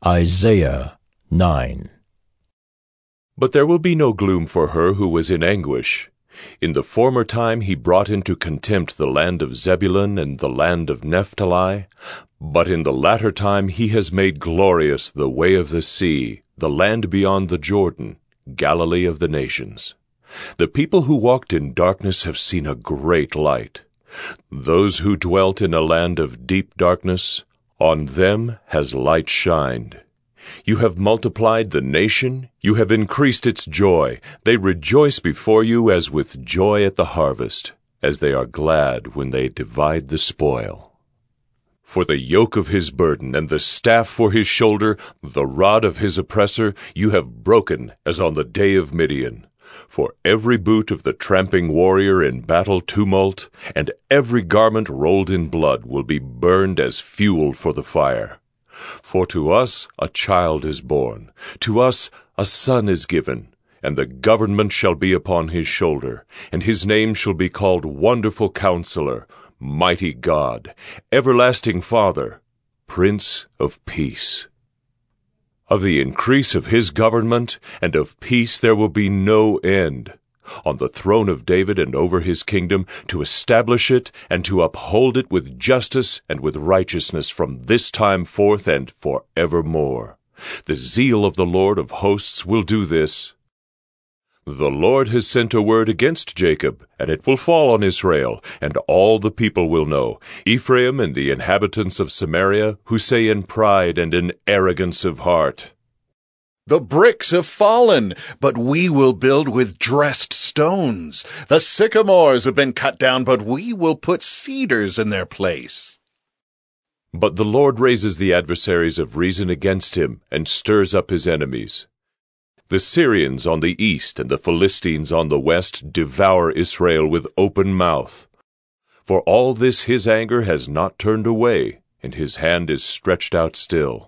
Isaiah 9. But there will be no gloom for her who was in anguish. In the former time he brought into contempt the land of Zebulun and the land of Naphtali. But in the latter time he has made glorious the way of the sea, the land beyond the Jordan, Galilee of the nations. The people who walked in darkness have seen a great light. Those who dwelt in a land of deep darkness, on them has light shined. You have multiplied the nation, you have increased its joy. They rejoice before you as with joy at the harvest, as they are glad when they divide the spoil. For the yoke of his burden and the staff for his shoulder, the rod of his oppressor, you have broken as on the day of Midian. For every boot of the tramping warrior in battle tumult, and every garment rolled in blood will be burned as fuel for the fire. For to us a child is born, to us a son is given, and the government shall be upon his shoulder, and his name shall be called Wonderful Counselor, Mighty God, Everlasting Father, Prince of Peace. Of the increase of his government and of peace there will be no end, on the throne of David and over his kingdom, to establish it and to uphold it with justice and with righteousness from this time forth and forevermore. The zeal of the Lord of hosts will do this. The Lord has sent a word against Jacob, and it will fall on Israel, and all the people will know, Ephraim and the inhabitants of Samaria, who say in pride and in arrogance of heart, The bricks have fallen, but we will build with dressed stones. The sycamores have been cut down, but we will put cedars in their place. But the Lord raises the adversaries of reason against him, and stirs up his enemies. The Syrians on the east and the Philistines on the west devour Israel with open mouth. For all this his anger has not turned away, and his hand is stretched out still.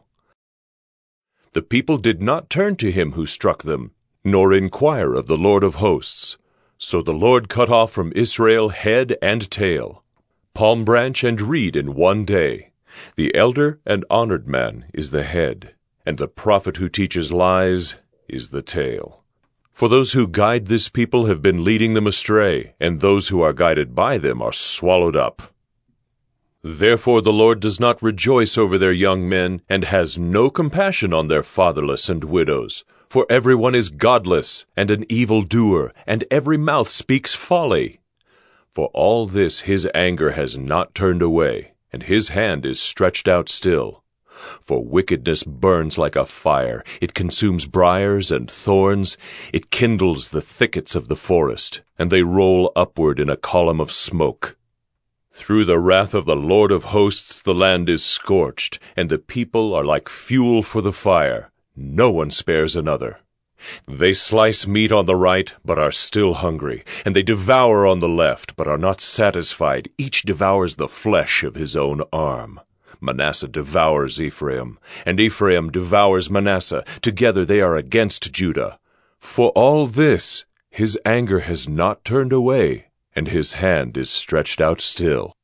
The people did not turn to him who struck them, nor inquire of the Lord of hosts. So the Lord cut off from Israel head and tail, palm branch and reed in one day. The elder and honored man is the head, and the prophet who teaches lies is the tail. For those who guide this people have been leading them astray, and those who are guided by them are swallowed up. Therefore the Lord does not rejoice over their young men, and has no compassion on their fatherless and widows. For everyone is godless, and an evildoer, and every mouth speaks folly. For all this his anger has not turned away, and his hand is stretched out still. For wickedness burns like a fire, it consumes briars and thorns, it kindles the thickets of the forest, and they roll upward in a column of smoke. Through the wrath of the Lord of hosts the land is scorched, and the people are like fuel for the fire. No one spares another. They slice meat on the right, but are still hungry, and they devour on the left, but are not satisfied. Each devours the flesh of his own arm. Manasseh devours Ephraim, and Ephraim devours Manasseh. Together they are against Judah. For all this his anger has not turned away, and his hand is stretched out still.